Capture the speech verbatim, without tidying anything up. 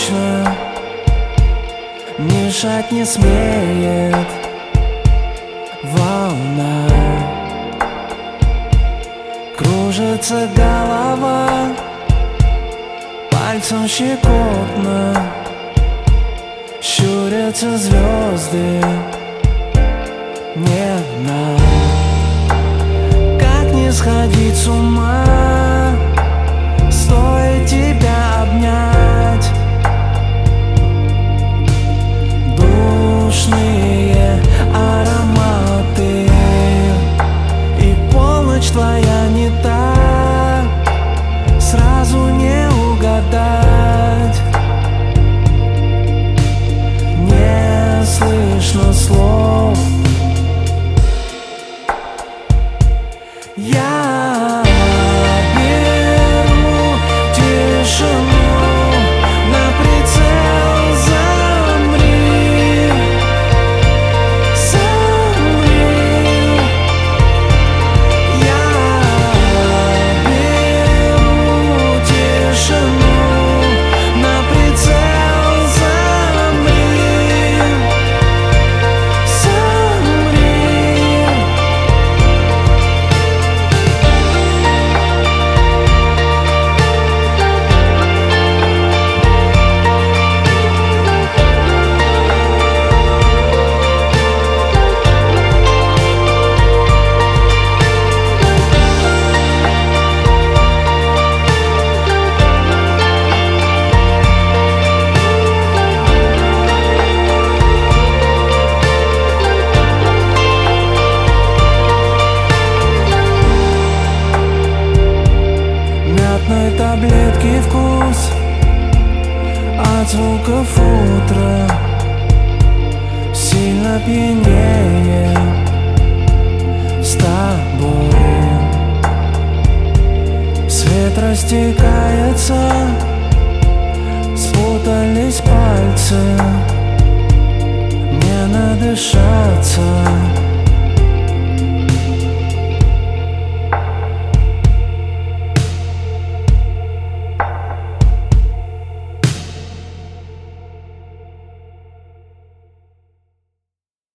точно мешать не смеет волна. Кружится голова, пальцем щекотно щурятся звезды нежно. Как не сходить с ума, стоит тебя обнять. Душные ароматы, и полночь твоя не та, сразу не угадать. Не слышно слов. Я беру тишину на прицел. Замри, замри. Я беру тишину на прицел. Замри, замри. Мятной таблетки вкус от звуков утра сильно пьянее с тобой. Свет растекается, спутались пальцы, не надышаться.